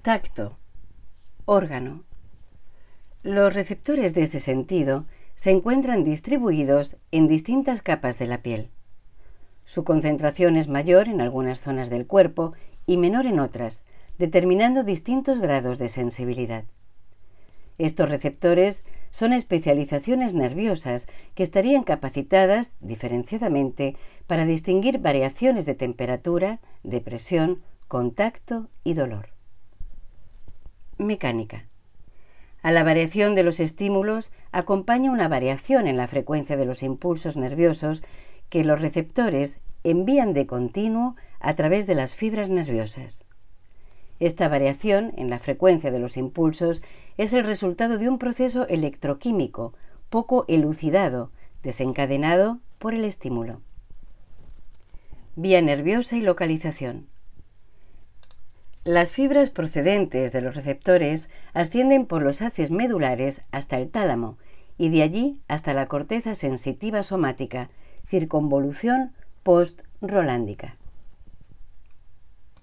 Tacto. Órgano. Los receptores de este sentido se encuentran distribuidos en distintas capas de la piel. Su concentración es mayor en algunas zonas del cuerpo y menor en otras, determinando distintos grados de sensibilidad. Estos receptores son especializaciones nerviosas que estarían capacitadas diferenciadamente para distinguir variaciones de temperatura, de presión, contacto y dolor. Mecánica. A la variación de los estímulos acompaña una variación en la frecuencia de los impulsos nerviosos que los receptores envían de continuo a través de las fibras nerviosas. Esta variación en la frecuencia de los impulsos es el resultado de un proceso electroquímico poco elucidado, desencadenado por el estímulo. Vía nerviosa y localización. Las fibras procedentes de los receptores ascienden por los haces medulares hasta el tálamo y de allí hasta la corteza sensitiva somática, circunvolución post-rolándica.